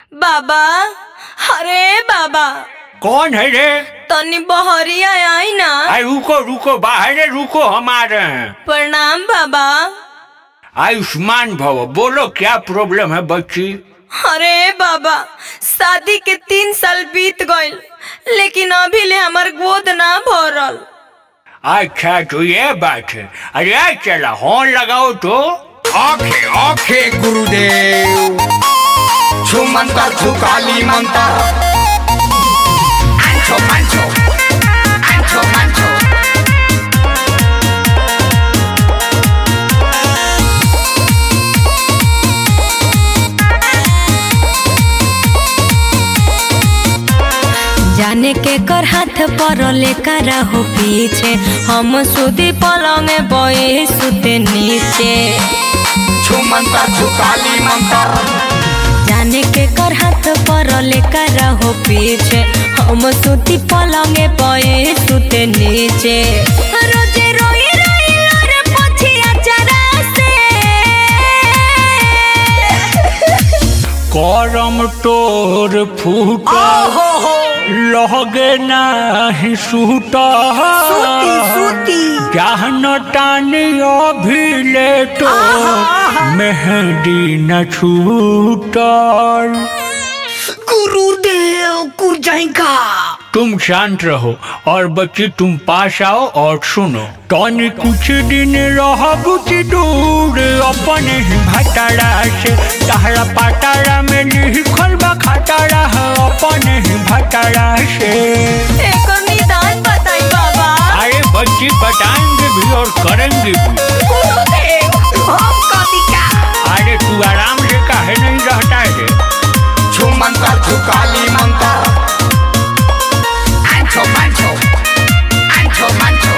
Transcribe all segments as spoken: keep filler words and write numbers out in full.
बाबा, अरे बाबा। कौन है रे? तनी बहरिया आई ना। आई रुको रुको बाहर रुको, हम आ रहे हैं। प्रणाम बाबा। आयुष्मान भव। बोलो क्या प्रॉब्लम है बच्ची? अरे बाबा, शादी के तीन साल बीत गए लेकिन अभी ले हमार गोद ना भरल। अच्छा तो ये बात है। अरे चला हॉर्न लगाओ तो। ओके ओके गुरुदेव, छू मंतर छू काली मंतर, आंचो मंचो आंचो मंचो। जाने के कर हाथ पर लेकर हो पीछे, हम सुधी पलंग बोए सुते नीचे। छू मंतर छू काली मंतर, जाने के कर हाथ पर लेकर हो पीछे, हम सुती पलंग बोए सुते नीचे। रोजे रोई रोई लोर पोछिया चरा से, करम तोर फूटा लहगे नाही सूटा, जहन टानी अभिले तो मेहंदी न छूटल। गुरुदेव कुर्जाइका। तुम शांत रहो और बच्ची तुम पास आओ और सुनो। तनी कुछ दिन रहबुची दूर अपने ही भटारा से, तहरा पटारा में लिखल बा खटारा है अपने ही भटारा से। एकर निदान बताई बाबा। अरे बच्ची बताएंगे भी और करेंगे भी। गुरुदेव हम कभी क्या? अरे तू आराम से काहे नहीं रहता है? छू मंतर छू काली मंतर, आंचो मंचो आंचो मंचो।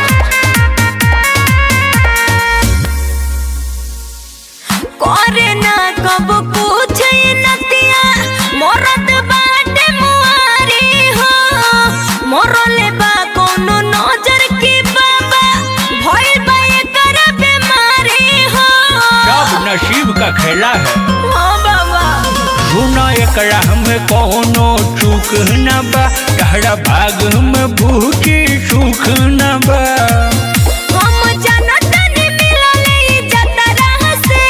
करे ना कब कुछ नतिया, मोरत बाटे मुआरी हो, मोरले बा कोनो नजर की बाबा, भइल बा एकर बीमारी हो। सब नसीब का खेला है। हाँ बाबा। सुना एकरा हमें कोनो चूक न बा, तहरा भाग में भूखी सुख न बा। हम जानत नहीं मिलले इज्जत रह से,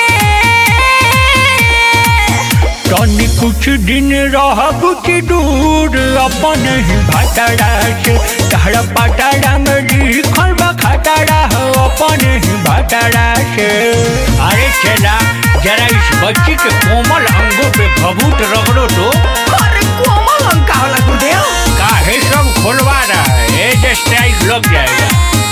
तनी कुछ दिन रहब की दूर अपने ही भटारा से, तहरा पटारा में लिखल बा खटारा है अपने ही भटारा से। अरे चला जरा इस बच्ची के कोमल अंगों पे भभूत रगड़ो तो। अरे कोमल अंग का होला गुरुदेव? काहे सब खोलवा रहा है, एज स्ट्राइक लग जाएगा।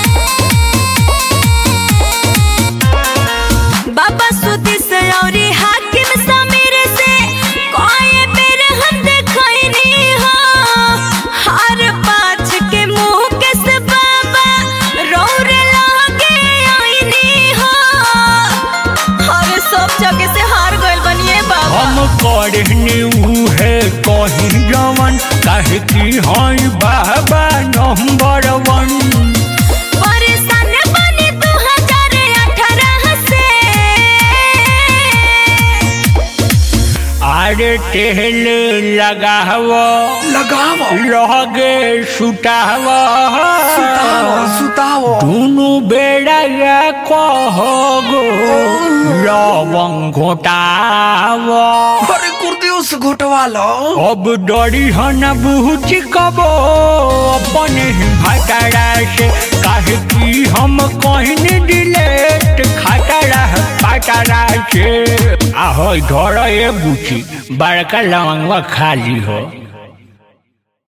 बाबा सुदी से औरी हाकिम समीर से कोई बेर हम देखैनी हो, हर पाँच के मुँह के से बाबा रौरे लागे आईनी हो। हर सब जगह से हार गइल बनिए बाबा। हम करनी है कहीं जवन, काहे की हई बाबा नंबर वन। परेशान बनी दो हजार अठारह से, अरे तेल लगाव लगाओ लगे सुताव सुताओ सुताओ। दुनु बेड़ा कहो लवंग घोटाव। अरे गुरुदेव से घोटवा लो। अब डरी हन बुझ कबो अपने ही भटारा से, काहे की हम कहीं डिलेट खटारा पटारा से। आहो घर ए बुची बड़का लवंगवा खाली हो।